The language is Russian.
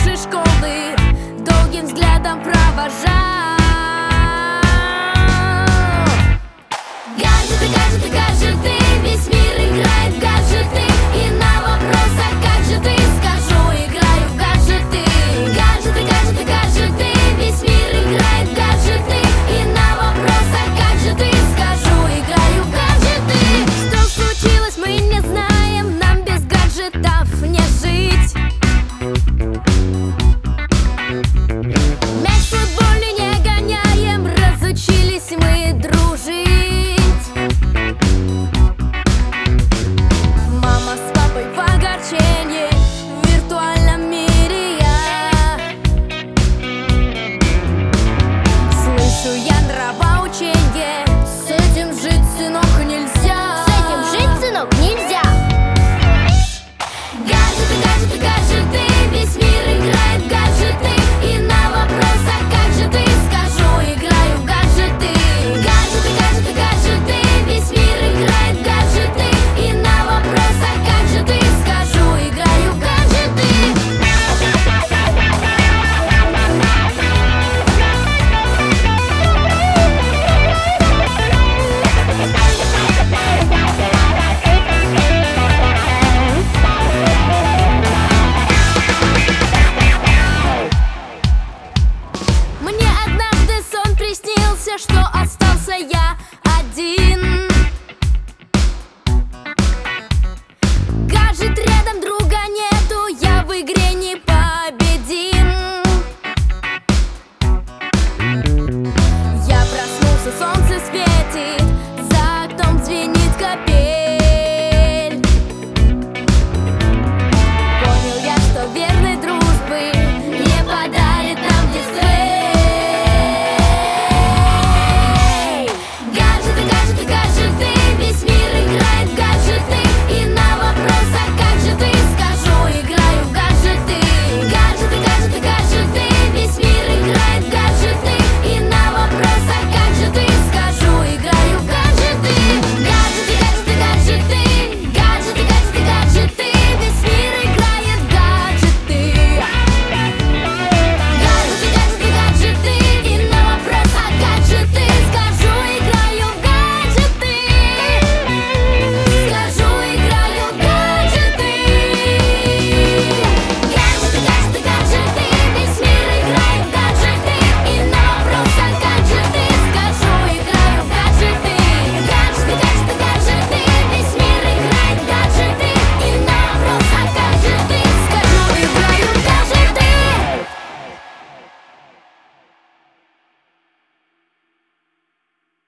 крыши школы долгим взглядом провожал. Гаджеты, гаджеты, гаджеты, весь мир играет в гаджеты. И на вопрос, а как же ты, скажу, играю в гаджеты. Гаджеты, гаджеты, гаджеты, весь мир играет в гаджеты. И на вопрос, а как же ты, скажу, играю в гаджеты. Что случилось, мы не знаем, нам без гаджетов не жить.